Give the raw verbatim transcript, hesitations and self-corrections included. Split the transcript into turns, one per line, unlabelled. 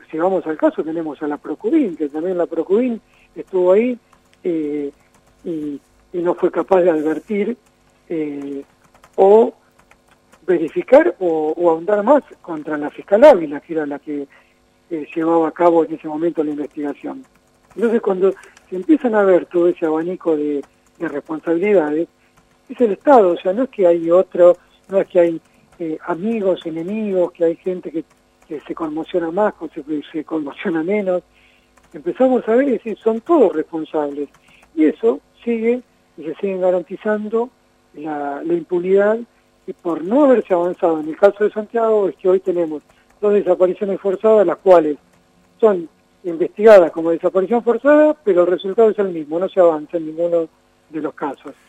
si vamos al caso, tenemos a la Procubin, que también la Procubin estuvo ahí eh, y, y no fue capaz de advertir eh, o verificar o, o ahondar más contra la fiscal Ávila, que era la que eh, llevaba a cabo en ese momento la investigación. Entonces, cuando se empiezan a ver todo ese abanico de, de responsabilidades, es el Estado, o sea, no es que hay otro, no es que hay eh, amigos, enemigos, que hay gente que, que se conmociona más, o se, se conmociona menos. Empezamos a ver y decir, son todos responsables. Y eso sigue, y se siguen garantizando la, la impunidad, y por no haberse avanzado en el caso de Santiago, es que hoy tenemos dos desapariciones forzadas, las cuales son investigadas como desaparición forzada, pero el resultado es el mismo, no se avanza en ninguno de los casos.